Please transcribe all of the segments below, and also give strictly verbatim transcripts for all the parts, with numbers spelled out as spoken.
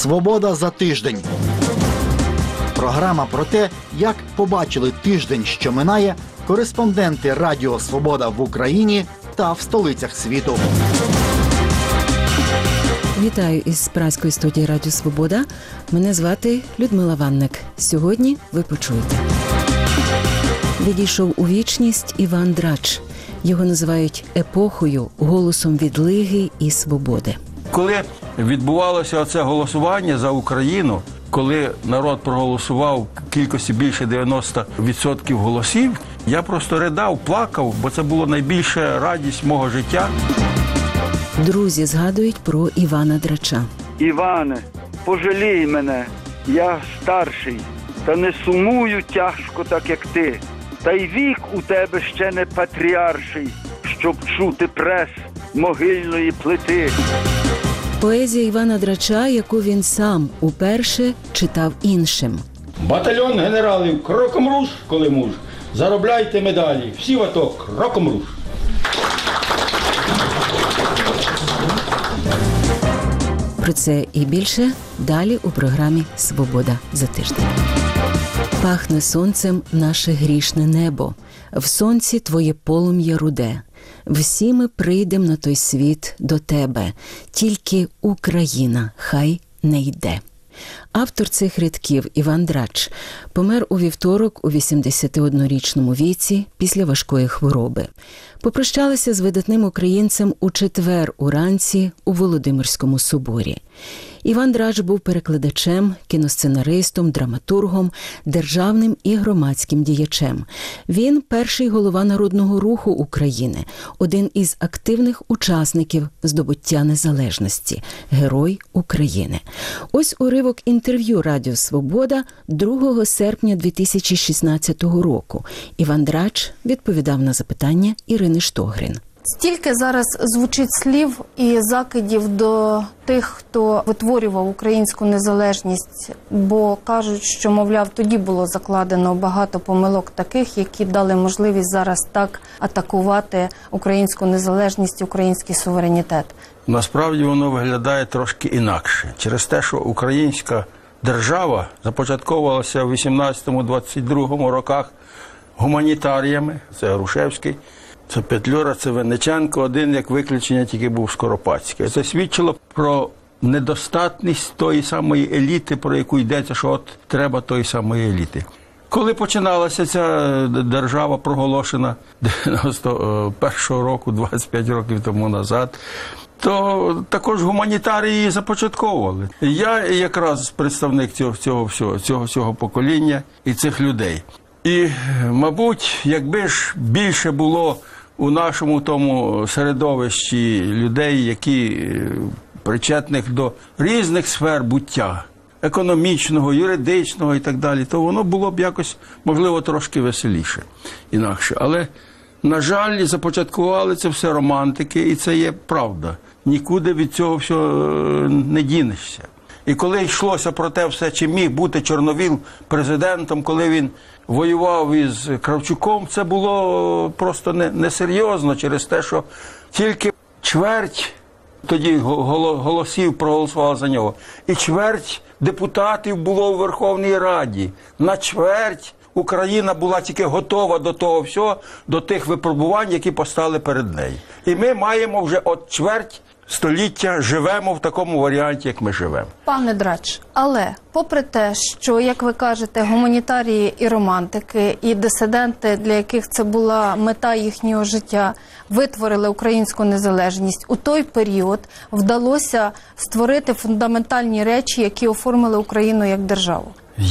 «Свобода за тиждень». Програма про те, як побачили тиждень, що минає, кореспонденти Радіо Свобода в Україні та в столицях світу. Вітаю із Празької студії Радіо Свобода. Мене звати Людмила Ванник. Сьогодні ви почуєте. Відійшов у вічність Іван Драч. Його називають епохою, голосом відлиги і свободи. Коли відбувалося оце голосування за Україну, коли народ проголосував в кількості більше дев'яносто відсотків голосів, я просто ридав, плакав, бо це була найбільша радість мого життя. Друзі згадують про Івана Драча. Іване, пожалій мене, я старший, та не сумую тяжко, так як ти. Та й вік у тебе ще не патріарший, щоб чути прес могильної плити. Поезія Івана Драча, яку він сам уперше читав іншим. Батальйон генералів кроком руш, коли муж. Заробляйте медалі, всі в АТО кроком руш. Про це і більше далі у програмі «Свобода за тиждень». Пахне сонцем наше грішне небо, в сонці твоє полум'я руде. Всі ми прийдем на той світ до тебе, тільки Україна хай не йде. Автор цих рядків Іван Драч помер у вівторок у вісімдесятиоднорічному віці після важкої хвороби. Попрощалися з видатним українцем у четвер уранці у Володимирському соборі. Іван Драч був перекладачем, кіносценаристом, драматургом, державним і громадським діячем. Він – перший голова Народного руху України, один із активних учасників здобуття незалежності, герой України. Ось уривок інтерв'ю Радіо Свобода другого серпня дві тисячі шістнадцятого року. Іван Драч відповідав на запитання Ірини Штогрин. Стільки зараз звучить слів і закидів до тих, хто витворював українську незалежність, бо кажуть, що, мовляв, тоді було закладено багато помилок таких, які дали можливість зараз так атакувати українську незалежність, український суверенітет. Насправді воно виглядає трошки інакше. Через те, що українська держава започатковувалася в вісімнадцятому-двадцять другому роках гуманітаріями, це Грушевський, це Петлюра, це Винниченко, один як виключення тільки був Скоропадський. Це свідчило про недостатність тої самої еліти, про яку йдеться, що от треба тої самої еліти. Коли починалася ця держава проголошена дев'яносто першого року, двадцять п'ять років тому назад, то також гуманітарії започатковували. Я якраз представник цього, цього всього, цього всього покоління і цих людей. І, мабуть, якби ж більше було у нашому тому середовищі людей, які причетних до різних сфер буття, економічного, юридичного і так далі, то воно було б якось, можливо, трошки веселіше, інакше. Але, на жаль, започаткували це все романтики, і це є правда. Нікуди від цього всього не дінешся. І коли йшлося про те все, чи міг бути Чорновіл президентом, коли він воював із Кравчуком, це було просто несерйозно через те, що тільки чверть тоді голосів проголосувала за нього. І чверть депутатів було у Верховній Раді. На чверть Україна була тільки готова до того всього, до тих випробувань, які постали перед нею. І ми маємо вже от чверть століття живемо в такому варіанті, як ми живемо. Пане Драч, але попри те, що, як ви кажете, гуманітарії і романтики, і дисиденти, для яких це була мета їхнього життя, витворили українську незалежність, у той період вдалося створити фундаментальні речі, які оформили Україну як державу.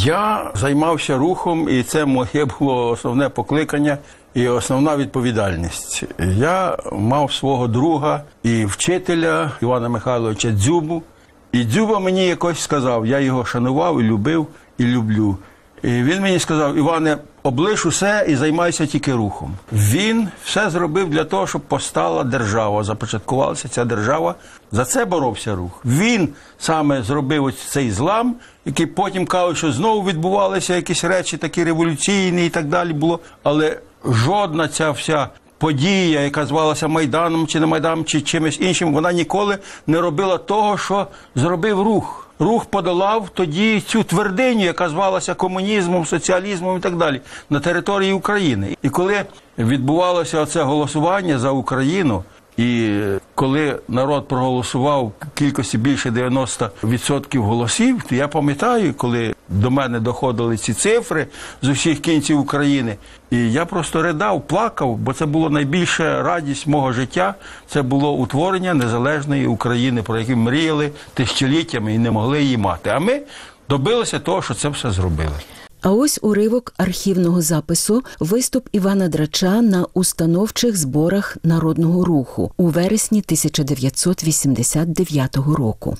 Я займався рухом, і це моє було основне покликання і основна відповідальність. Я мав свого друга і вчителя Івана Михайловича Дзюбу. І Дзюба мені якось сказав, я його шанував і любив, і люблю. І він мені сказав: Іване, облиш усе і займайся тільки рухом. Він все зробив для того, щоб постала держава, започаткувалася ця держава. За це боровся рух. Він саме зробив ось цей злам, який потім кажуть, що знову відбувалися якісь речі такі революційні і так далі було. Але жодна ця вся подія, яка звалася Майданом, чи не Майданом, чи чимось іншим, вона ніколи не робила того, що зробив рух. рух подолав тоді цю твердиню, яка звалася комунізмом, соціалізмом і так далі, на території України. І коли відбувалося оце голосування за Україну, і коли народ проголосував в кількості більше дев'яносто відсотків голосів, то я пам'ятаю, коли до мене доходили ці цифри з усіх кінців України, і я просто ридав, плакав, бо це була найбільша радість мого життя, це було утворення незалежної України, про яку мріяли тисячоліттями і не могли її мати. А ми добилися того, що це все зробили. А ось уривок архівного запису виступ Івана Драча на установчих зборах Народного руху у вересні тисяча дев'ятсот вісімдесят дев'ятого року.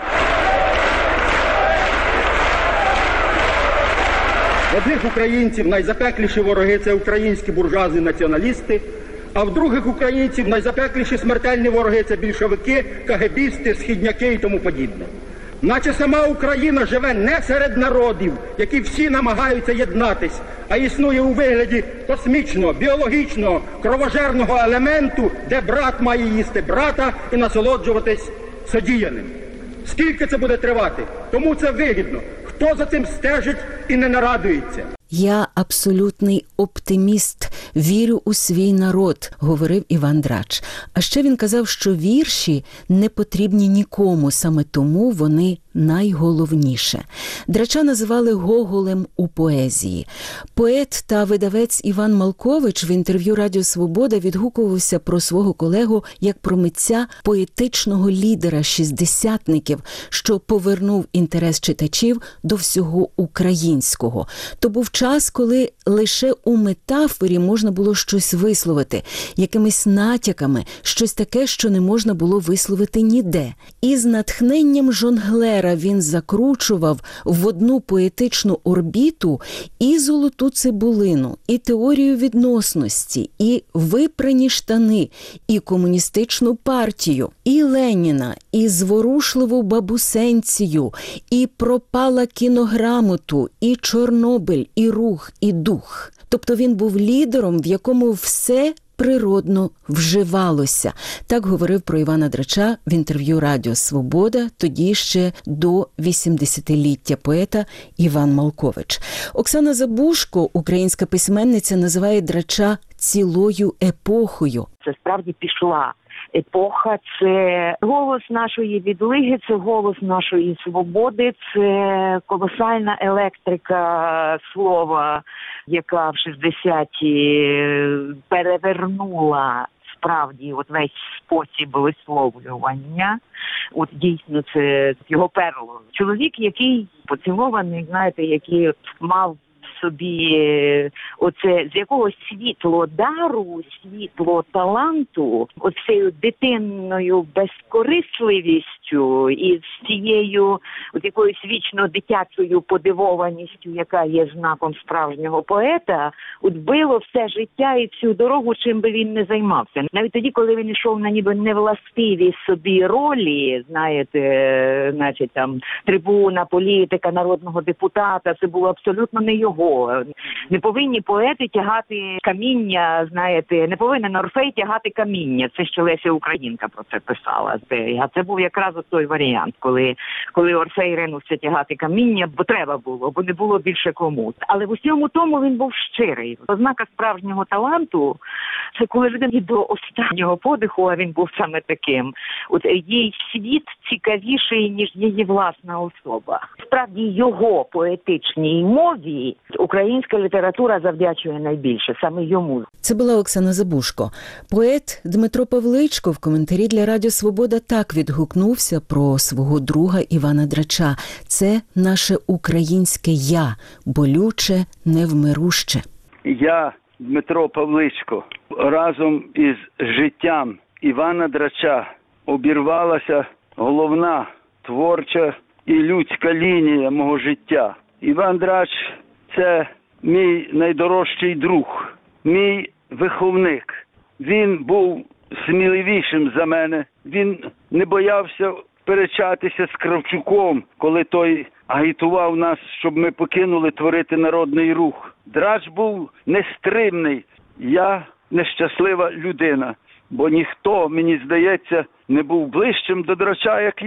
В одних українців найзапекліші вороги – це українські буржуазні націоналісти, а в других українців найзапекліші смертельні вороги – це більшовики, кагебісти, східняки і тому подібне. Наче сама Україна живе не серед народів, які всі намагаються єднатись, а існує у вигляді космічного, біологічного, кровожерного елементу, де брат має їсти брата і насолоджуватись содіяним. Скільки це буде тривати? Кому це вигідно? Хто за цим стежить і не нарадується? «Я абсолютний оптиміст, вірю у свій народ», – говорив Іван Драч. А ще він казав, що вірші не потрібні нікому, саме тому вони найголовніше. Драча називали Гоголем у поезії. Поет та видавець Іван Малкович в інтерв'ю Радіо Свобода відгукувався про свого колегу як про митця поетичного лідера шістдесятників, що повернув інтерес читачів до всього українського. То був час, коли лише у метафорі можна було щось висловити, якимись натяками, щось таке, що не можна було висловити ніде. І з натхненням жонглера він закручував в одну поетичну орбіту і золоту цибулину, і теорію відносності, і випрані штани, і комуністичну партію, і Леніна, і зворушливу бабусенцію, і пропала кінограмоту, і Чорнобиль, і рух, і дух. Тобто він був лідером, в якому все природно вживалося. Так говорив про Івана Драча в інтерв'ю Радіо Свобода, тоді ще до вісімдесятиліття поета Іван Малкович. Оксана Забушко, українська письменниця, називає Драча цілою епохою. Це справді пішла епоха, це голос нашої відлиги, це голос нашої свободи, це колосальна електрика слова, яка в шістдесяті перевернула справді от весь спосіб висловлювання. От дійсно це його перло. Чоловік, який поцілований, знаєте, який мав собі оце з якогось світлодару, світло таланту, оцею дитинною безкорисливістю і з цією от якоюсь вічно дитячою подивованістю, яка є знаком справжнього поета, от било все життя і всю дорогу, чим би він не займався. Навіть тоді, коли він йшов на ніби невластиві собі ролі, знаєте, значить там трибуна, політика, народного депутата, це було абсолютно не його. Не повинні поети тягати каміння, знаєте, не повинен Орфей тягати каміння. Це ще Леся Українка про це писала. А це був якраз той варіант, коли, коли Орфей ринувся тягати каміння, бо треба було, бо не було більше кому. Але в усьому тому він був щирий. Ознака справжнього таланту – це коли людина до останнього подиху, а він був саме таким. От їй світ цікавіший, ніж її власна особа. Справді його поетичній мові українська література завдячує найбільше, саме йому. Це була Оксана Забушко. Поет Дмитро Павличко в коментарі для Радіо Свобода так відгукнувся про свого друга Івана Драча. Це наше українське «я», болюче, невмируще. Я, Дмитро Павличко, разом із життям Івана Драча обірвалася головна творча і людська лінія мого життя. Іван Драч – це мій найдорожчий друг, мій виховник. Він був сміливішим за мене. Він не боявся сперечатися з Кравчуком, коли той агітував нас, щоб ми покинули творити народний рух. Драч був нестримний. Я нещаслива людина, бо ніхто, мені здається, не був ближчим до Драча, як я.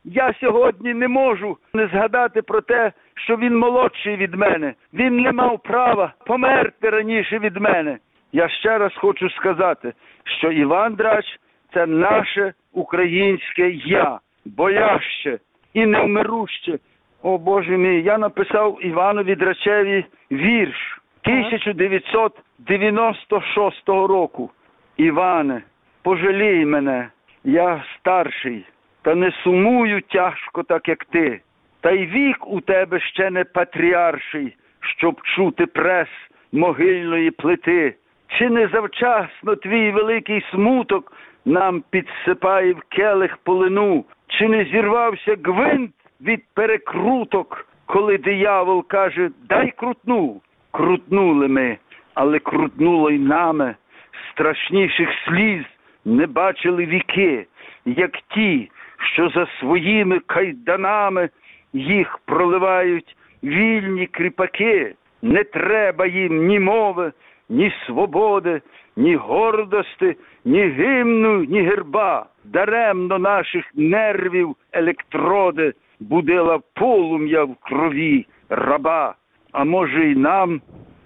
я сьогодні не можу не згадати про те, що він молодший від мене. Він не мав права померти раніше від мене. Я ще раз хочу сказати, що Іван Драч – це наше українське «я», боляще і невмируще. О, Боже мій, я написав Іванові Драчеві вірш тисяча дев'ятсот дев'яносто шостого року. Іване, пожалій мене, я старший, та не сумую тяжко, так як ти. Та й вік у тебе ще не патріарший, щоб чути прес могильної плити. Чи не завчасно твій великий смуток нам підсипає в келих полину? Чи не зірвався гвинт від перекруток, коли диявол каже «дай крутну»? Крутнули ми, але крутнуло й нами. Страшніших сліз не бачили віки, як ті, що за своїми кайданами їх проливають вільні кріпаки. Не треба їм ні мови, ні свободи, ні гордості, ні гімну, ні герба. Даремно наших нервів електроди будила полум'я в крові раба. А може й нам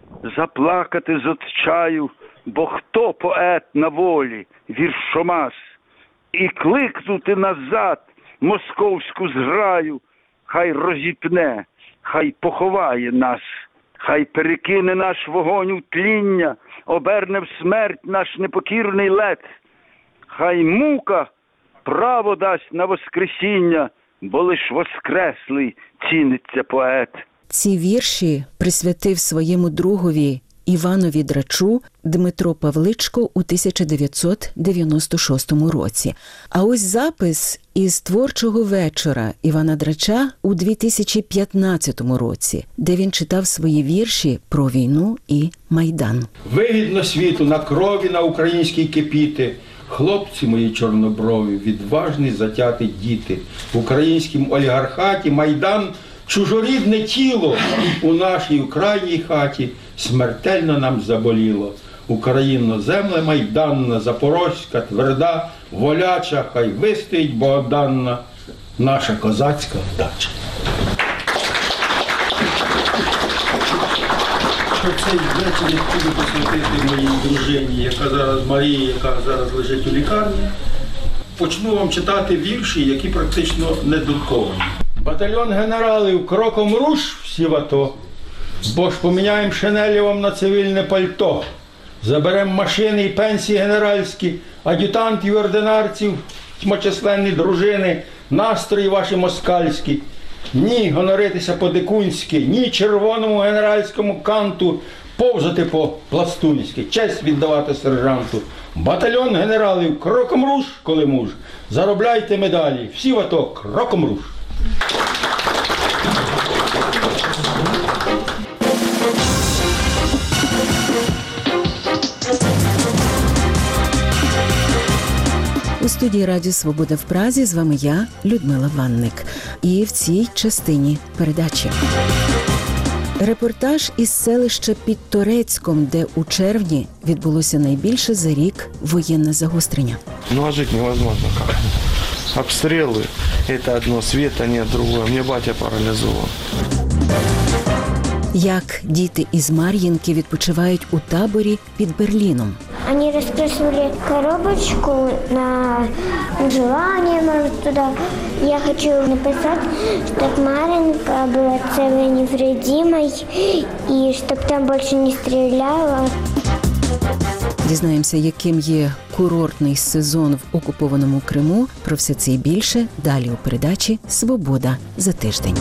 заплакати з отчаю, бо хто поет на волі, віршомас, і кликнути назад московську зграю, хай розіпне, хай поховає нас, хай перекине наш вогонь у тління, оберне в смерть наш непокірний лед, хай мука право дасть на воскресіння, бо лиш воскреслий ціниться поет. Ці вірші присвятив своєму другові Іванові Драчу Дмитро Павличко у тисяча дев'ятсот дев'яносто шостому році. А ось запис із творчого вечора Івана Драча у дві тисячі п'ятнадцятому році, де він читав свої вірші про війну і Майдан. Вигідно світу на крові на українській кипіти, хлопці мої чорноброві, відважні затяті діти. В українському олігархаті Майдан чужорідне тіло у нашій крайній хаті смертельно нам заболіло. Україно, земля майданна, запорозька, тверда, воляча, хай вистоїть богоданна наша козацька вдача. Цей вечір я хотів посвятити моїй дружині, яка зараз Марія, яка зараз лежить у лікарні. Почну вам читати вірші, які практично не друковані. Батальйон генералів кроком руш всі в АТО, бо ж поміняємо шинелі вам на цивільне пальто. Заберемо машини і пенсії генеральські, ад'ютантів і ординарців, тьмочисленні дружини, настрої ваші москальські. Ні гоноритися по-дикунськи, ні червоному генеральському канту повзати по-пластунськи, честь віддавати сержанту. Батальйон генералів кроком руш, коли муж, заробляйте медалі, всі в АТО кроком руш. У студії Радіо Свобода в Празі з вами я, Людмила Ванник. І в цій частині передачі репортаж із селища під Торецьком, де у червні відбулося найбільше за рік воєнне загострення. Ну а жити невозможно як. Обстріли – це одно, світа нет, другое. Мені батя паралізував. Як діти із Мар'їнки відпочивають у таборі під Берліном. Они раскрашивали коробочку на желание, может, туда. Я хочу написать, чтобы Маринка была целой невредимой и чтобы там больше не стреляла. Дізнаємося, яким є курортний сезон в окупованому Криму. Про все це і більше далі у передачі «Свобода за тиждень».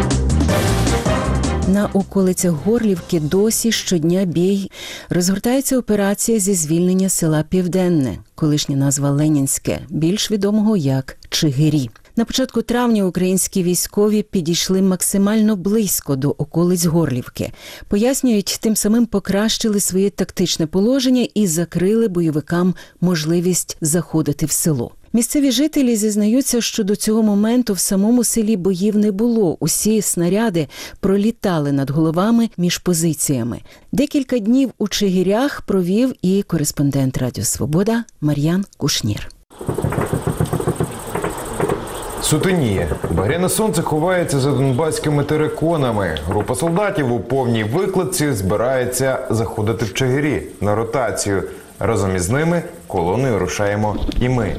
На околицях Горлівки досі щодня бій. Розгортається операція зі звільнення села Південне, колишня назва Ленінське, більш відомого як Чигирі. На початку травня українські військові підійшли максимально близько до околиць Горлівки. Пояснюють, тим самим покращили своє тактичне положення і закрили бойовикам можливість заходити в село. Місцеві жителі зізнаються, що до цього моменту в самому селі боїв не було. Усі снаряди пролітали над головами між позиціями. Декілька днів у Чигирях провів і кореспондент Радіо Свобода Мар'ян Кушнір. Сутеніє. Багряне сонце ховається за донбаськими териконами. Група солдатів у повній викладці збирається заходити в Чигирі на ротацію. Разом із ними колоною рушаємо і ми.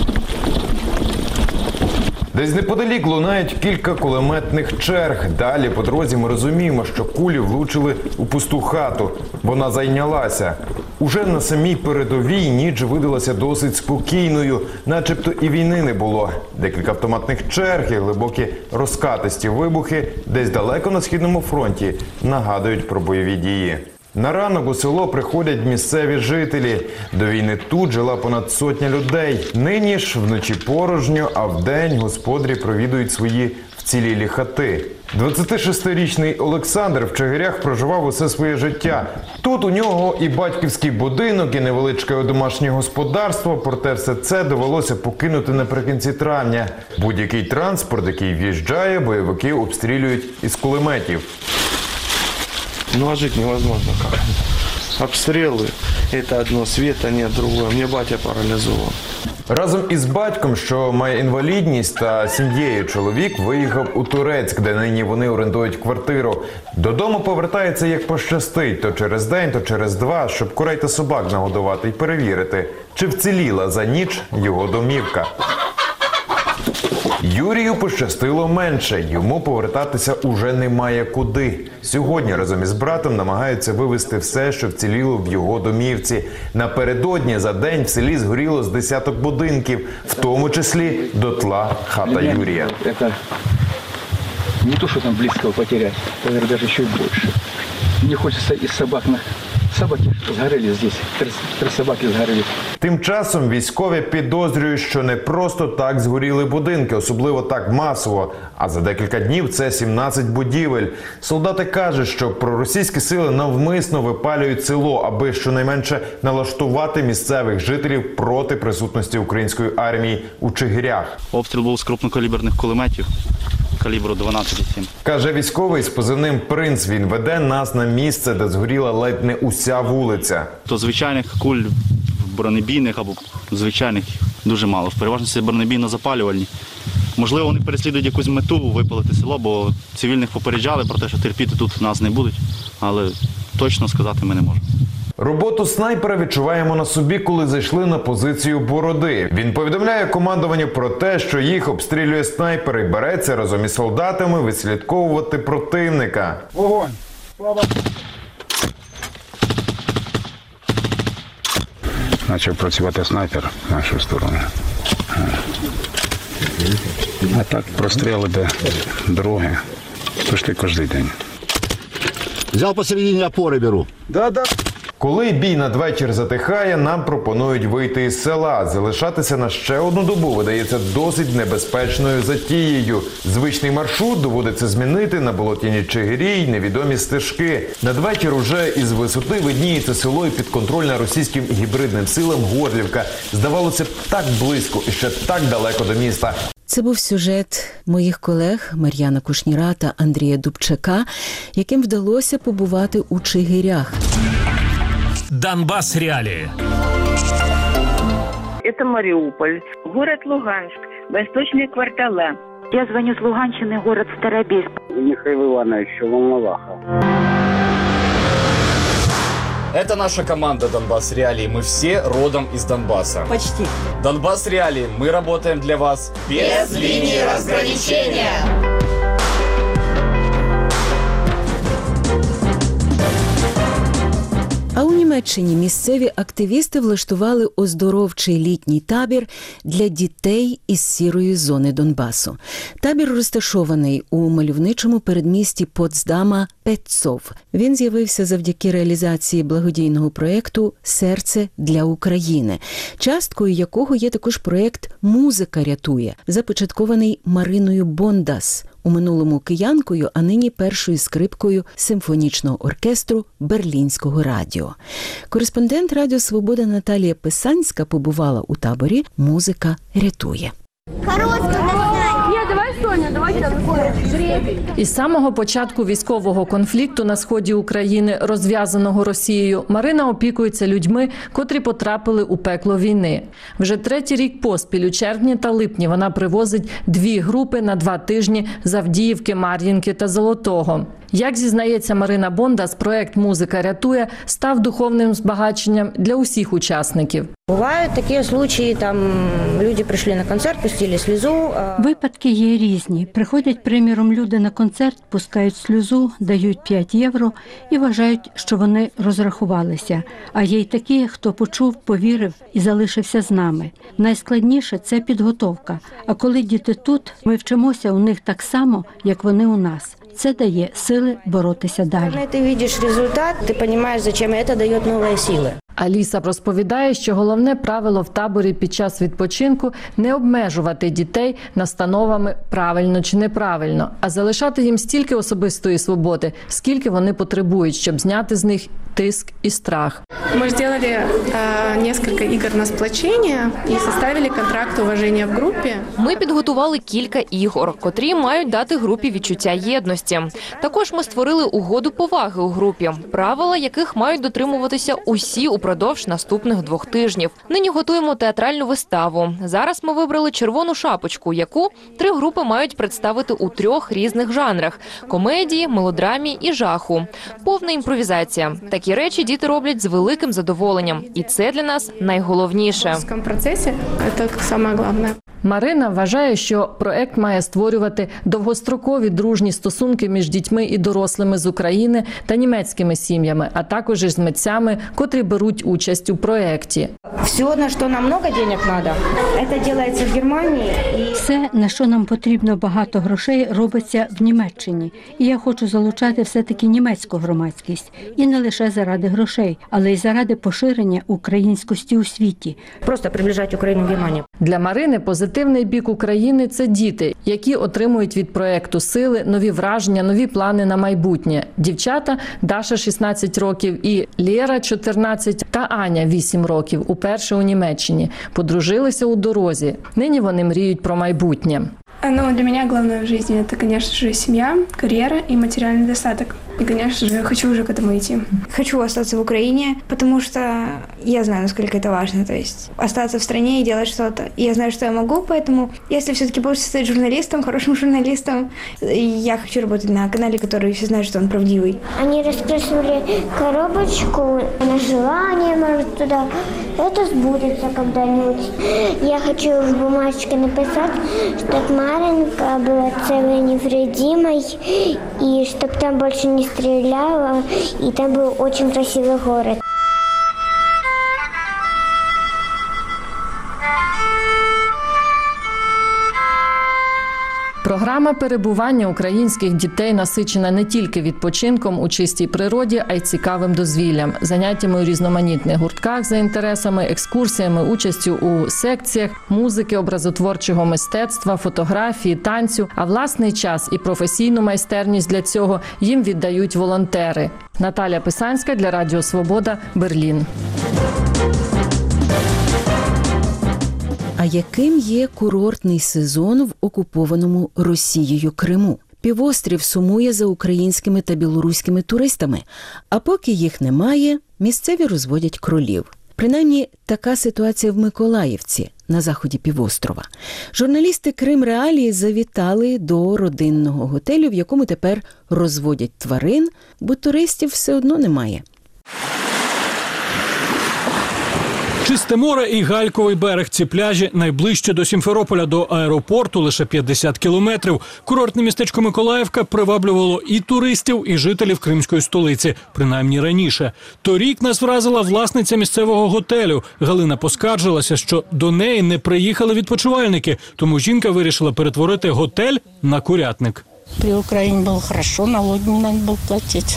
Десь неподалік лунають кілька кулеметних черг. Далі по дорозі ми розуміємо, що кулі влучили у пусту хату. Вона зайнялася. Уже на самій передовій ніч видалася досить спокійною, начебто і війни не було. Декілька автоматних черг і глибокі розкатисті вибухи десь далеко на Східному фронті нагадують про бойові дії. На ранок у село приходять місцеві жителі. До війни тут жила понад сотня людей. Нині ж вночі порожньо, а вдень господарі провідують свої вцілілі хати. двадцятишестирічний Олександр в Чигирях проживав усе своє життя. Тут у нього і батьківський будинок, і невеличке домашнє господарство, проте все це довелося покинути наприкінці травня. Будь-який транспорт, який в'їжджає, бойовики обстрілюють із кулеметів. Ну а жить невозможно как. Обстрелы – это одно, света нет, другое. Мне батя парализовал. Разом із батьком, що має інвалідність, та сім'єю чоловік виїхав у Турецьк, де нині вони орендують квартиру. Додому повертається як пощастить, то через день, то через два, щоб курей та собак нагодувати і перевірити, чи вціліла за ніч його домівка. Юрію пощастило менше, йому повертатися уже немає куди. Сьогодні разом із братом намагаються вивезти все, що вціліло в його домівці. Напередодні за день в селі згоріло з десяток будинків, в тому числі дотла хата Юрія. Це не то, що там близького потеряти, це навіть ще й більше. Мені хочеться із собак на... Собаки згорели здесь, три, три собаки згорели. Тим часом військові підозрюють, що не просто так згоріли будинки, особливо так масово, а за декілька днів це сімнадцять будівель. Солдати кажуть, що проросійські сили навмисно випалюють село, аби щонайменше налаштувати місцевих жителів проти присутності української армії у Чигирях. Обстріл був з крупнокаліберних кулеметів калібру дванадцять сім. Каже військовий з позивним «Принц». Він веде нас на місце, де згоріла ледь не уся вулиця. То звичайних куль бронебійних або звичайних дуже мало. В переважності бронебійно-запалювальні. Можливо, вони переслідують якусь мету випалити село, бо цивільних попереджали про те, що терпіти тут нас не будуть. Але точно сказати ми не можемо. Роботу снайпера відчуваємо на собі, коли зайшли на позицію Бороди. Він повідомляє командуванню про те, що їх обстрілює снайпер і береться разом із солдатами відслідковувати противника. Вогонь! Слава! Почав працювати снайпер в нашу сторону. А так простріли де дороги. Пішли кожен день. Взяв посередині опори беру. Да-да. Коли бій надвечір затихає, нам пропонують вийти із села. Залишатися на ще одну добу видається досить небезпечною затією. Звичний маршрут доводиться змінити на болотяній Чигирі й невідомі стежки. Надвечір уже із висоти видніється село і підконтрольна російським гібридним силам Горлівка. Здавалося б, так близько і ще так далеко до міста. Це був сюжет моїх колег Мар'яна Кушніра та Андрія Дубчака, яким вдалося побувати у Чигирях. Донбасс реалии. Это Мариуполь, город Луганск, восточные кварталы. Я звоню с Луганщины, город Старобельск. Михаил Иванович, Волноваха. Это наша команда «Донбасс Реалии». Мы все родом из Донбасса. Почти. «Донбасс Реалии». Мы работаем для вас без линии разграничения. А у Німеччині місцеві активісти влаштували оздоровчий літній табір для дітей із сірої зони Донбасу. Табір розташований у мальовничому передмісті Потсдама Петцов. Він з'явився завдяки реалізації благодійного проєкту «Серце для України», часткою якого є також проєкт «Музика рятує», започаткований Мариною Бондас, у минулому киянкою, а нині першою скрипкою симфонічного оркестру Берлінського радіо. Кореспондент Радіо Свобода Наталія Писанська побувала у таборі «Музика рятує». Ні, давай Із самого початку військового конфлікту на сході України, розв'язаного Росією, Марина опікується людьми, котрі потрапили у пекло війни. Вже третій рік поспіль у червні та липні вона привозить дві групи на два тижні з Авдіївки, Мар'їнки та Золотого. Як зізнається Марина Бондас, проект «Музика рятує» став духовним збагаченням для усіх учасників. Бувають такі случаї, там люди прийшли на концерт, пустили сльозу. Випадки є різні. Приходять, приміром, люди на концерт, пускають сльозу, дають п'ять євро і вважають, що вони розрахувалися. А є й такі, хто почув, повірив і залишився з нами. Найскладніше – це підготовка. А коли діти тут, ми вчимося у них так само, як вони у нас. Це дає сили боротися далі. Коли ти бачиш результат, ти розумієш, зачем це дає нові сили. Аліса розповідає, що головне правило в таборі під час відпочинку – не обмежувати дітей настановами правильно чи неправильно, а залишати їм стільки особистої свободи, скільки вони потребують, щоб зняти з них тиск і страх. Ми зробили э, кілька ігор на сплочення і составили контракт уваження в групі. Ми підготували кілька ігор, котрі мають дати групі відчуття єдності. Також ми створили угоду поваги у групі, правила яких мають дотримуватися усі упродовж наступних двох тижнів. Нині готуємо театральну виставу. Зараз ми вибрали «Червону шапочку», яку три групи мають представити у трьох різних жанрах – комедії, мелодрамі і жаху. Повна імпровізація. Такі речі діти роблять з великим задоволенням. І це для нас найголовніше. В цьому процесі це саме головне. Марина вважає, що проект має створювати довгострокові дружні стосунки між дітьми і дорослими з України та німецькими сім'ями, а також із митцями, котрі беруть участь у проєкті. Все, на що нам багато грошей треба, це робиться в Германії. Все, на що нам потрібно багато грошей, робиться в Німеччині. І я хочу залучати все-таки німецьку громадськість. І не лише заради грошей, але й заради поширення українськості у світі. Просто приближати Україну в Германію. Для Марини позитивний бік України – це діти, які отримують від проєкту сили, нові враження, нові плани на майбутнє. Дівчата – Даша, шістнадцять років, і Лєра, чотирнадцять, та Аня, вісім років, уперше у Німеччині. Подружилися у дорозі. Нині вони мріють про майбутнє. Ну, для меня главное в жизни – это, конечно же, семья, карьера и материальный достаток. И, конечно же, хочу уже к этому идти. Хочу остаться в Украине, потому что я знаю, насколько это важно. То есть остаться в стране и делать что-то. И я знаю, что я могу, поэтому если все-таки получится стать журналистом, хорошим журналистом, я хочу работать на канале, который все знают, что он правдивый. Они раскрашивали коробочку на желание, может, туда. Это сбудется когда-нибудь. Я хочу в бумажке написать, чтобы Маринка была целой невредимой, и чтобы там больше не стреляла, и там был очень красивый город. Програма перебування українських дітей насичена не тільки відпочинком у чистій природі, а й цікавим дозвіллям, заняттями у різноманітних гуртках за інтересами, екскурсіями, участю у секціях, музики, образотворчого мистецтва, фотографії, танцю, а власний час і професійну майстерність для цього їм віддають волонтери. Наталя Писанська для Радіо Свобода, Берлін. А яким є курортний сезон в окупованому Росією Криму? Півострів сумує за українськими та білоруськими туристами, а поки їх немає, місцеві розводять кролів. Принаймні, така ситуація в Миколаївці, на заході півострова. Журналісти Крим Реалії завітали до родинного готелю, в якому тепер розводять тварин, бо туристів все одно немає. Чисте море і гальковий берег. Ці пляжі найближче до Сімферополя, до аеропорту, лише п'ятдесят кілометрів. Курортне містечко Миколаївка приваблювало і туристів, і жителів кримської столиці, принаймні раніше. Торік нас вразила власниця місцевого готелю. Галина поскаржилася, що до неї не приїхали відпочивальники, тому жінка вирішила перетворити готель на курятник. При Україні було хорошо, налоги не треба було платити.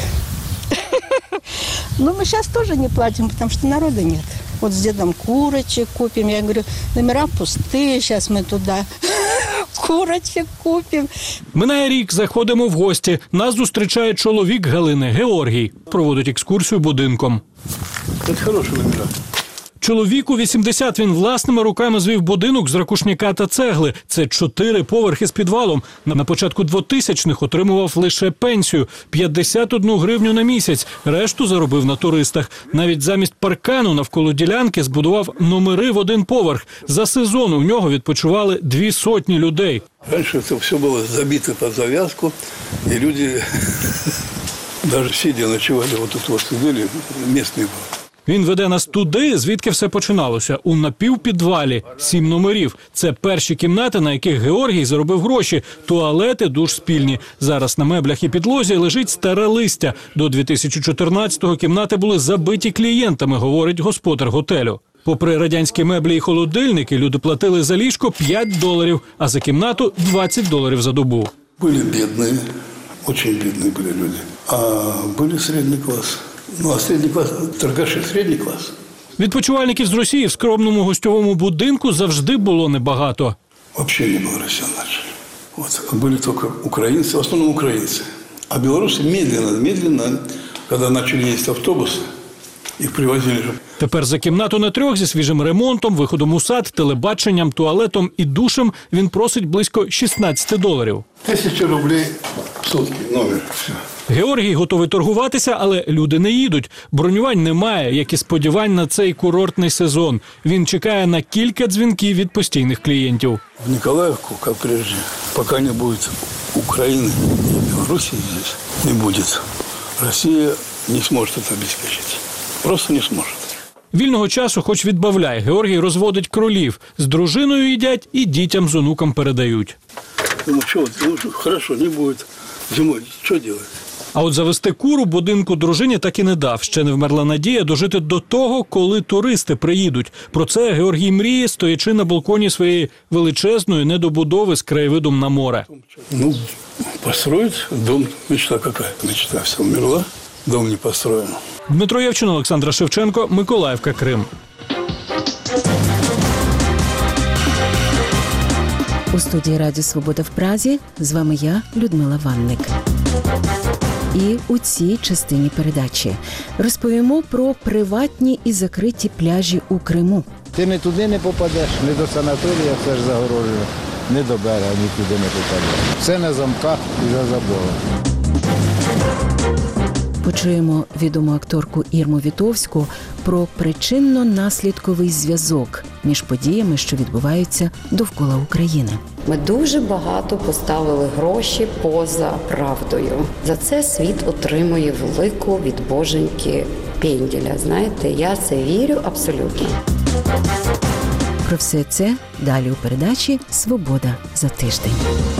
Ну, мы сейчас тоже не платим, потому что народа нет. Вот с дедом курочек купим. Я говорю, номера пустые, сейчас мы туда курочек купим. Минає рік, заходимо в гості. Нас зустрічає чоловік Галини, Георгій. Проводить екскурсію будинком. Тут хороші номера. Чоловіку вісімдесят, він власними руками звів будинок з ракушняка та цегли. Це чотири поверхи з підвалом. На початку двотисячних отримував лише пенсію – п'ятдесят одну гривню на місяць. Решту заробив на туристах. Навіть замість паркану навколо ділянки збудував номери в один поверх. За сезон у нього відпочивали дві сотні людей. Раніше це все було забито під зав'язку, і люди навіть сидя ночували, отут от сиділи, місцеві були. Він веде нас туди, звідки все починалося. У напівпідвалі сім номерів. Це перші кімнати, на яких Георгій заробив гроші. Туалети, душ спільні. Зараз на меблях і підлозі лежить старе листя. До дві тисячі чотирнадцятого кімнати були забиті клієнтами, говорить господар готелю. Попри радянські меблі і холодильники, люди платили за ліжко п'ять доларів, а за кімнату двадцять доларів за добу. Були бідні, дуже бідні були люди, а були середній клас. Ну, а середній клас, торгаші середній клас. Відпочивальників з Росії в скромному гостьовому будинку завжди було небагато. Взагалі не було росіян. Вот. Були тільки українці, в основному українці. А білоруси медленно, медленно, коли почали їздити автобуси, їх привозили. Тепер за кімнату на трьох зі свіжим ремонтом, виходом у сад, телебаченням, туалетом і душем він просить близько шістнадцять доларів. Тисяча рублей в сутки, номер, все. Георгій готовий торгуватися, але люди не їдуть. Бронювань немає, як і сподівань на цей курортний сезон. Він чекає на кілька дзвінків від постійних клієнтів. В Николаевку, як прежде, поки не буде України і Білорусі здесь, не буде. Росія не зможе це обезпечити. Просто не зможе. Вільного часу хоч відбавляй. Георгій розводить кролів. З дружиною їдять і дітям з онуком передають. Ну, що, ну, хорошо, не буде. Зимою, що робити? А от завести куру будинку дружині так і не дав. Ще не вмерла надія дожити до того, коли туристи приїдуть. Про це Георгій мріє, стоячи на балконі своєї величезної недобудови з краєвидом на море. Ну, построить дом. Мечта яка? Мечта вся вмерла. Дом не построєн. Дмитро Євчин, Олександра Шевченко, Миколаївка, Крим. У студії Радіо Свобода в Празі з вами я, Людмила Ванник. І у цій частині передачі розповімо про приватні і закриті пляжі у Криму. Ти не туди не попадеш, не до санаторія, все ж загорожено, не до берега, нікуди не попадеш. Все на замках і за забором. Почуємо відому акторку Ірму Вітовську про причинно-наслідковий зв'язок між подіями, що відбуваються довкола України. Ми дуже багато поставили гроші поза правдою. За це світ отримує велику від боженьки пенділя. Знаєте, я це вірю абсолютно. Про все це далі у передачі «Свобода за тиждень».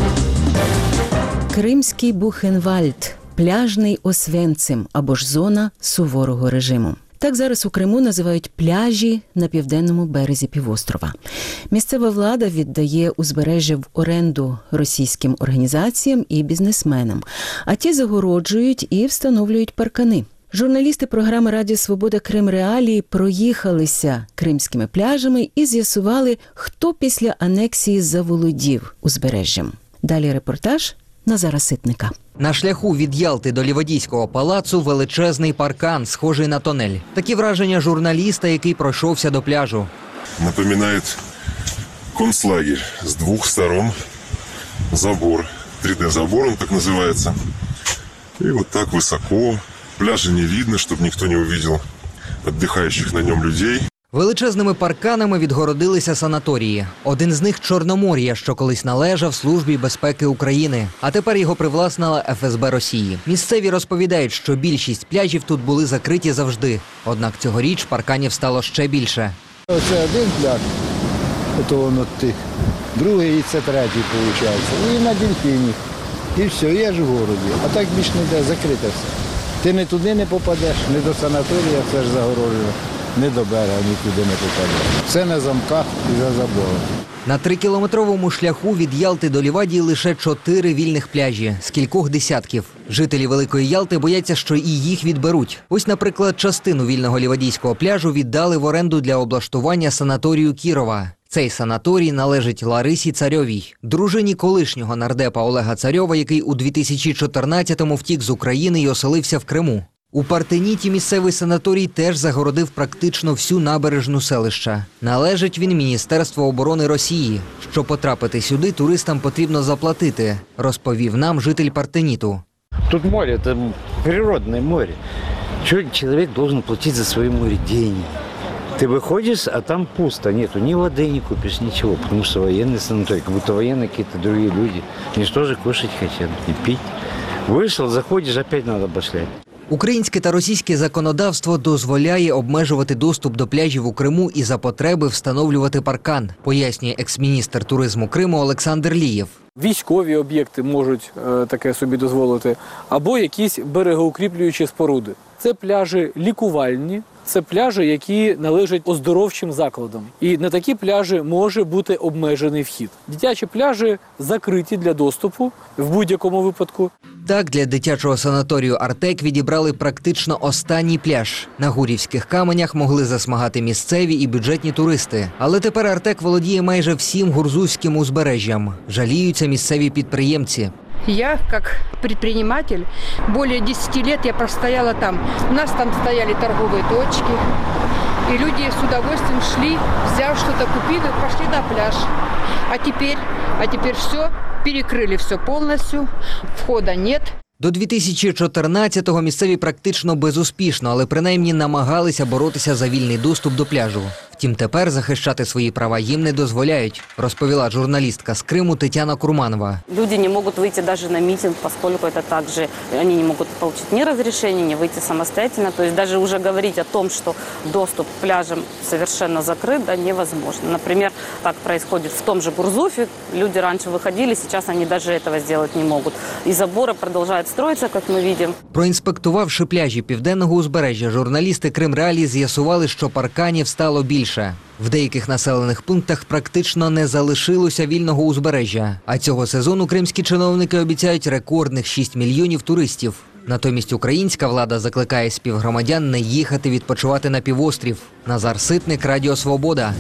Кримський Бухенвальд – пляжний Освенцим або ж зона суворого режиму. Так зараз у Криму називають пляжі на південному березі півострова. Місцева влада віддає узбережжя в оренду російським організаціям і бізнесменам, а ті загороджують і встановлюють паркани. Журналісти програми «Радіо Свобода Крим Реалії» проїхалися кримськими пляжами і з'ясували, хто після анексії заволодів узбережжям. Далі репортаж Назара Ситника. На шляху від Ялти до Лівадійського палацу величезний паркан, схожий на тонель. Такі враження журналіста, який пройшовся до пляжу. Напоминает концлагерь. С двух сторон забор. три дэ-забор он так называется. И вот так высоко. Пляжа не видно, чтобы никто не увидел отдыхающих на нем людей. Величезними парканами відгородилися санаторії. Один з них – Чорномор'я, що колись належав Службі безпеки України. А тепер його привласнила еф ес бе Росії. Місцеві розповідають, що більшість пляжів тут були закриті завжди. Однак цьогоріч парканів стало ще більше. Це один пляж, це воно тих. Другий і це третій, виходить. І на Дельфіні. І все, я ж в городі. А так більш ніде, закрите все. Ти не туди не попадеш, не до санаторія, все ж загорожено. Не до берега, нікуди не попадеш. Все на замках і за забором. На трикілометровому шляху від Ялти до Лівадії лише чотири вільних пляжі з кількох десятків. Жителі Великої Ялти бояться, що і їх відберуть. Ось, наприклад, частину вільного лівадійського пляжу віддали в оренду для облаштування санаторію Кірова. Цей санаторій належить Ларисі Царьовій, дружині колишнього нардепа Олега Царьова, який у дві тисячі чотирнадцятому втік з України і оселився в Криму. У Партеніті місцевий санаторій теж загородив практично всю набережну селища. Належить він Міністерству оборони Росії. Щоб потрапити сюди, туристам потрібно заплатити, розповів нам житель Партеніту. Тут море, это природное море. Чего человек должен платить за свое море деньги? Ты выходишь, а там пусто, нету ни воды не купишь, ничего, потому что военный санаторий, как будто военные какие-то другие люди. Они же тоже кушать хотят и пить. Вышел, заходишь, опять надо башлять. Українське та російське законодавство дозволяє обмежувати доступ до пляжів у Криму і за потреби встановлювати паркан, пояснює екс-міністр туризму Криму Олександр Лієв. Військові об'єкти можуть е, таке собі дозволити, або якісь берегоукріплюючі споруди. Це пляжі лікувальні, це пляжі, які належать оздоровчим закладам. І на такі пляжі може бути обмежений вхід. Дитячі пляжі закриті для доступу в будь-якому випадку. Так, для дитячого санаторію «Артек» відібрали практично останній пляж. На Гурівських каменях могли засмагати місцеві і бюджетні туристи. Але тепер «Артек» володіє майже всім гурзуфським узбережжям. Жаліються місцеві підприємці. Я, как предприниматель, более десяти лет я простояла там. У нас там стояли торговые точки, и люди с удовольствием шли, взяв что-то, купили, пошли на пляж. А теперь, а теперь все, перекрыли все полностью, входа нет. До дві тисячі чотирнадцятого місцеві практично безуспішно, але принаймні намагалися боротися за вільний доступ до пляжу. Втім, тепер захищати свої права їм не дозволяють, розповіла журналістка з Криму Тетяна Курманова. Люди не можуть вийти навіть на мітинг, оскільки це також, вони не можуть отримати ні розрішення, ні вийти самостоятельно. Тобто навіть вже говорити о том, що доступ к пляжам совершенно закрит, да, невозможно. Наприклад, так происходит в том же Гурзуфе. Люди раніше виходили, зараз вони навіть цього зробити не можуть. І забори продовжують строїтися, як ми бачимо. Проінспектувавши пляжі південного узбережжя, журналісти Кримреалії з'ясували, що парканів стало більше. В деяких населених пунктах практично не залишилося вільного узбережжя. А цього сезону кримські чиновники обіцяють рекордних шість мільйонів туристів. Натомість українська влада закликає співгромадян не їхати відпочивати на півострів. Назар Ситник, Радіо Свобода.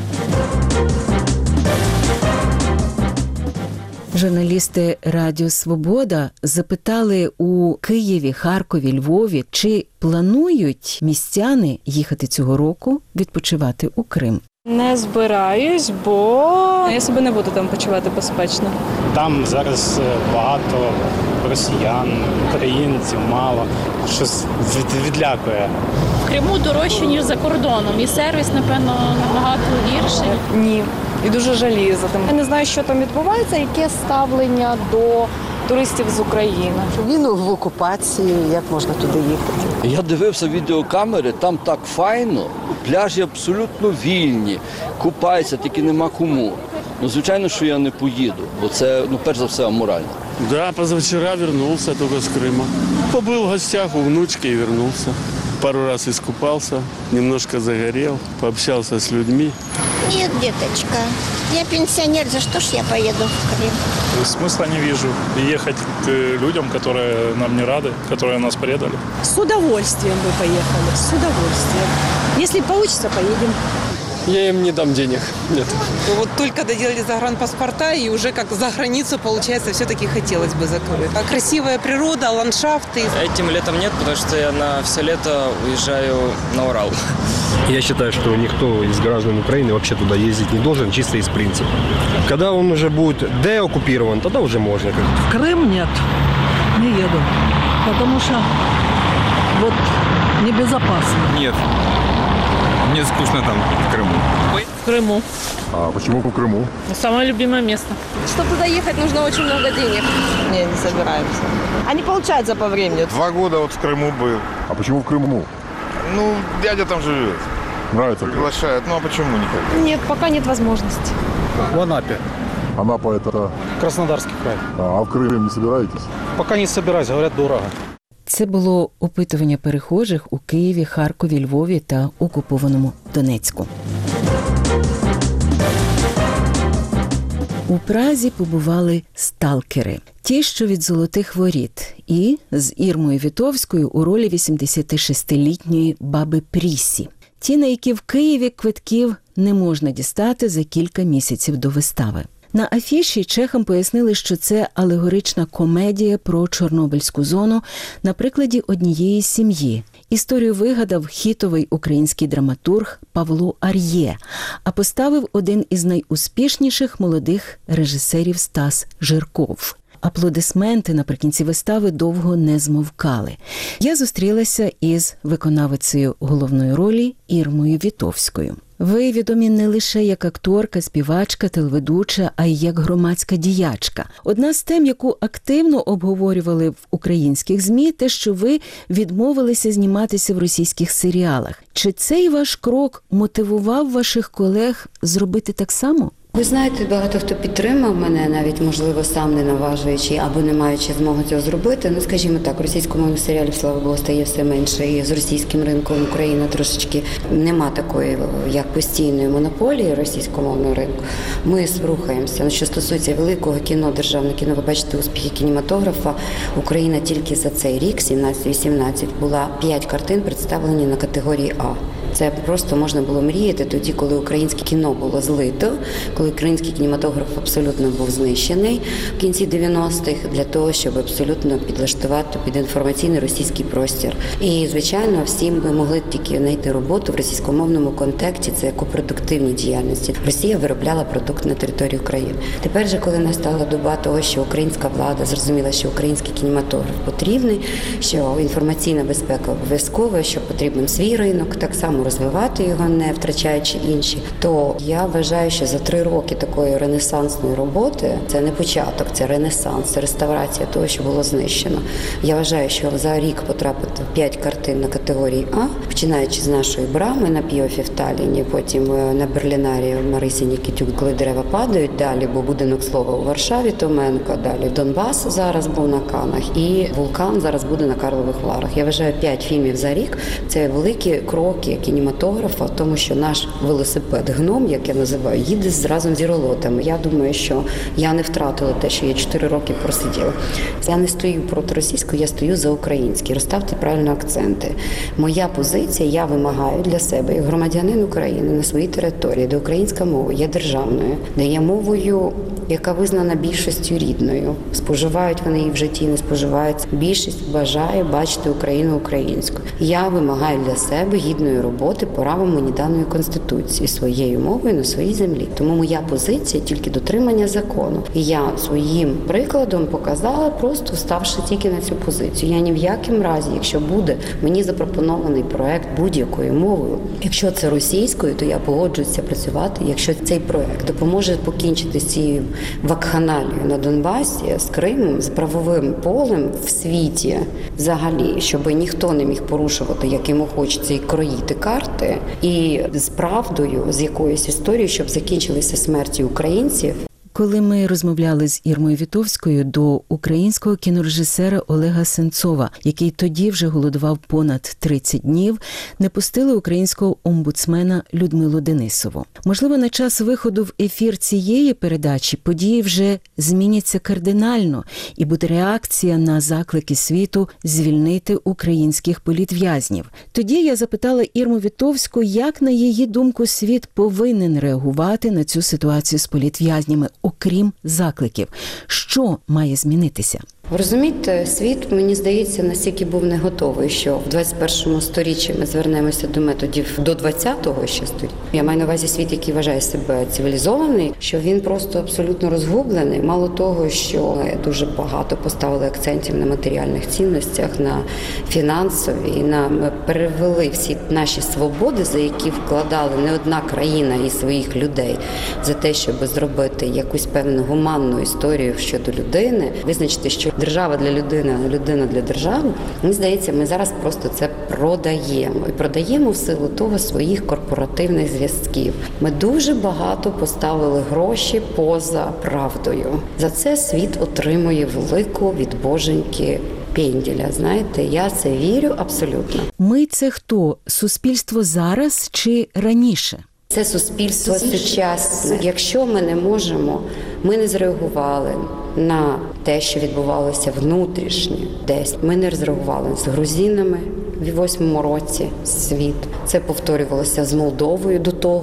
Журналісти Радіо Свобода запитали у Києві, Харкові, Львові, чи планують містяни їхати цього року відпочивати у Крим. Не збираюсь, бо я себе не буду там почувати безпечно. Там зараз багато росіян, українців мало, щось відлякує. В Криму дорожче, ніж за кордоном, і сервіс, напевно, набагато гірший. Ні, і дуже жалію за тим. Я не знаю, що там відбувається, яке ставлення до туристів з України. Він в окупації, як можна туди їхати? Я дивився відеокамери, там так файно, пляжі абсолютно вільні, купаються, тільки нема кому. Ну, звичайно, що я не поїду, бо це, ну, перш за все, аморально. Да, позавчера вернулся только с Крыма. Побыл в гостях у внучки и вернулся. Пару раз искупался, немножко загорел, пообщался с людьми. Нет, деточка, я пенсионер, за что ж я поеду в Крым? Смысла не вижу ехать к людям, которые нам не рады, которые нас предали. С удовольствием бы поехали, с удовольствием. Если получится, поедем. Я им не дам денег, нет. Вот только доделали загранпаспорта, и уже как за границу, получается, все-таки хотелось бы закрыть. А красивая природа, ландшафты. Этим летом нет, потому что я на все лето уезжаю на Урал. Я считаю, что никто из граждан Украины вообще туда ездить не должен, чисто из принципа. Когда он уже будет деоккупирован, тогда уже можно. В Крым нет, не еду, потому что вот небезопасно. Нет. Мне скучно там, в Крыму. В Крыму. А почему в Крыму? Самое любимое место. Чтобы туда ехать, нужно очень много денег. Не, не собираемся. А не получается по времени. Два года вот в Крыму был. А почему в Крыму? Ну, дядя там живет. Нравится? Приглашает. Ну, а почему не хотят? Нет, пока нет возможности. В Анапе. Анапа это? Краснодарский край. А в Крым не собираетесь? Пока не собираюсь, говорят, дорого. Це було опитування перехожих у Києві, Харкові, Львові та окупованому Донецьку. У Празі побували сталкери. Ті, що від Золотих Воріт. І з Ірмою Вітовською у ролі вісімдесятишестилітньої баби Прісі. Ті, на які в Києві квитків не можна дістати за кілька місяців до вистави. На афіші чехам пояснили, що це алегорична комедія про Чорнобильську зону на прикладі однієї сім'ї. Історію вигадав хітовий український драматург Павло Ар'є, а поставив один із найуспішніших молодих режисерів Стас Жирков. Аплодисменти наприкінці вистави довго не змовкали. Я зустрілася із виконавицею головної ролі Ірмою Вітовською. Ви відомі не лише як акторка, співачка, телеведуча, а й як громадська діячка. Одна з тем, яку активно обговорювали в українських ЗМІ, те, що ви відмовилися зніматися в російських серіалах. Чи цей ваш крок мотивував ваших колег зробити так само? Ви знаєте, багато хто підтримав мене, навіть, можливо, сам не наважуючи або не маючи змоги цього зробити. Ну, скажімо так, російськомовних серіалів, слава Богу, стає все менше. І з російським ринком Україна трошечки нема такої, як постійної монополії російськомовного ринку. Ми рухаємося. Що стосується великого кіно, державного кіно, ви бачите успіхи кінематографа. Україна тільки за цей рік, сімнадцять-вісімнадцять, була п'ять картин представлені на категорії А. Це просто можна було мріяти тоді, коли українське кіно було злито, коли український кінематограф абсолютно був знищений в кінці дев'яностих, для того, щоб абсолютно підлаштувати під інформаційний російський простір. І, звичайно, всі ми могли тільки знайти роботу в російськомовному контексті, це копродуктивні діяльності. Росія виробляла продукт на території України. Тепер же, коли настала доба того, що українська влада зрозуміла, що український кінематограф потрібний, що інформаційна безпека обов'язкова, що потрібен свій ринок, так само розвивати його, не втрачаючи інші, то я вважаю, що за три роки такої ренесансної роботи, це не початок, це ренесанс, це реставрація того, що було знищено. Я вважаю, що за рік потрапити в п'ять картин на категорії А, починаючи з нашої брами на Піофі в Талліні, потім на Берлінарі в Марисі Нікітюк, коли дерева падають, далі був будинок слова у Варшаві Томенко, далі Донбас зараз був на Канах і Вулкан зараз буде на Карлових Варах. Я вважаю, п'ять фільмів за рік – це великі кроки кінематографа, тому що наш велосипед «Гном», як я називаю, їде разом з іролотами. Я думаю, що я не втратила те, що я чотири роки просиділа. Я не стою проти російської, я стою за українське. Розставте правильно акценти. Моя позиція, я вимагаю для себе, як громадянин України на своїй території, де українська мова є державною, де є мовою, яка визнана більшістю рідною. Споживають вони її в житті, не споживають. Більшість бажає бачити Україну українською. Я вимагаю для себе гідної роботи по правам мені даної Конституції своєю мовою на своїй землі. Тому моя позиція тільки дотримання закону. І я своїм прикладом показала, просто ставши тільки на цю позицію. Я ні в якому разі, якщо буде мені запропонований проект будь-якою мовою, якщо це російською, то я погоджуюся працювати. Якщо цей проект допоможе покінчити з цією вакханалією на Донбасі, з Кримом, з правовим полем в світі взагалі, щоб ніхто не міг порушувати, як йому хочеться, і кроїти карти, і з правдою, з якоюсь історією, щоб закінчилися смерті українців. Коли ми розмовляли з Ірмою Вітовською, до українського кінорежисера Олега Сенцова, який тоді вже голодував понад тридцять днів, не пустили українського омбудсмена Людмилу Денисову. Можливо, на час виходу в ефір цієї передачі події вже зміняться кардинально, і буде реакція на заклики світу звільнити українських політв'язнів. Тоді я запитала Ірму Вітовську, як, на її думку, світ повинен реагувати на цю ситуацію з політв'язнями, окрім закликів. Що має змінитися? Ви розумієте, світ, мені здається, настільки був не готовий, що в двадцять першому сторіччі ми звернемося до методів до двадцятого ще століття. Я маю на увазі світ, який вважає себе цивілізований, що він просто абсолютно розгублений. Мало того, що дуже багато поставили акцентів на матеріальних цінностях, на фінансові, на ми перевели всі наші свободи, за які вкладали не одна країна і своїх людей, за те, щоб зробити якусь певну гуманну історію щодо людини, визначити, що держава для людини, а людина для держави. Мені здається, ми зараз просто це продаємо. І продаємо в силу того своїх корпоративних зв'язків. Ми дуже багато поставили гроші поза правдою. За це світ отримує велику від боженьки пенділя. Знаєте, я це вірю абсолютно. Ми – це хто? Суспільство зараз чи раніше? Це суспільство сучасне. Якщо ми не можемо, ми не зреагували на те, що відбувалося внутрішнє десь. Ми не зреагували з грузинами в восьмому році світ. Це повторювалося з Молдовою до того.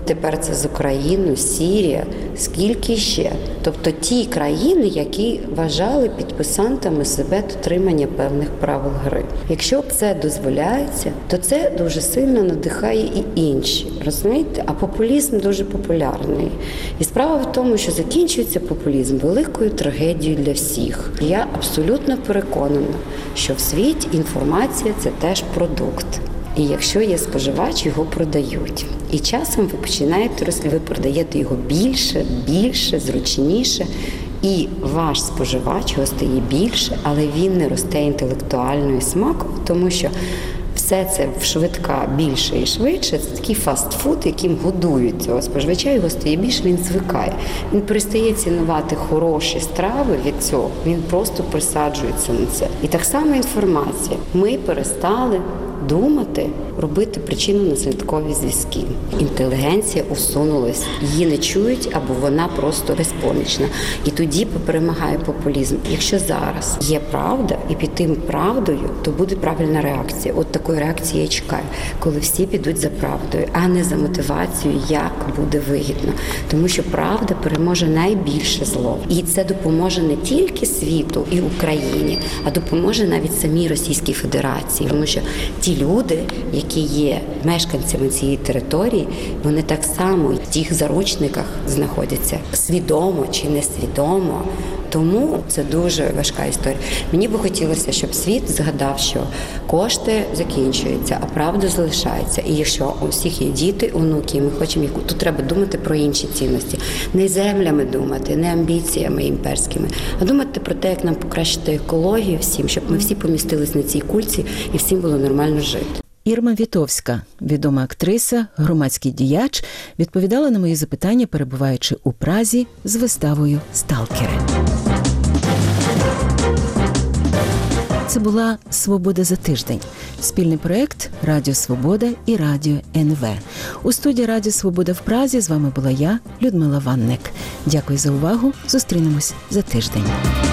Тепер це з Україною, Сирія, скільки ще. Тобто ті країни, які вважали підписантами себе дотримання певних правил гри. Якщо це дозволяється, то це дуже сильно надихає і інші. Розумієте? А популізм дуже популярний. І справа в тому, що закінчується популізм великою трагедією для всіх. Я абсолютно переконана, що в світі інформація – це теж продукт. І якщо є споживач, його продають. І часом ви починаєте росли, ви продаєте його більше, більше, зручніше. І ваш споживач його стає більше, але він не росте інтелектуально і смаком, тому що все це швидка більше і швидше. Це такий фастфуд, яким годують цього споживача, його стає більше, він звикає. Він перестає цінувати хороші страви від цього, він просто присаджується на це. І так само інформація. Ми перестали думати, робити причинно-наслідкові зв'язки. Інтелігенція усунулась, її не чують, або вона просто безпомічна. І тоді перемагає популізм. Якщо зараз є правда, і під тим правдою, то буде правильна реакція. От такої реакції я чекаю, коли всі підуть за правдою, а не за мотивацією, як буде вигідно. Тому що правда переможе найбільше зло. І це допоможе не тільки світу і Україні, а допоможе навіть самій Російській Федерації. Тому що ті люди, які є мешканцями цієї території, вони так само в тих заручниках знаходяться, свідомо чи несвідомо. Тому це дуже важка історія. Мені би хотілося, щоб світ згадав, що кошти закінчуються, а правда залишається. І якщо у всіх є діти, онуки, і ми хочемо їх, то треба думати про інші цінності. Не землями думати, не амбіціями імперськими, а думати про те, як нам покращити екологію всім, щоб ми всі помістились на цій кульці і всім було нормально жити. Ірма Вітовська, відома актриса, громадський діяч, відповідала на мої запитання, перебуваючи у Празі з виставою «Сталкери». Це була «Свобода за тиждень» – спільний проєкт «Радіо Свобода» і «Радіо ен ве». У студії «Радіо Свобода» в Празі з вами була я, Людмила Ванник. Дякую за увагу. Зустрінемось за тиждень.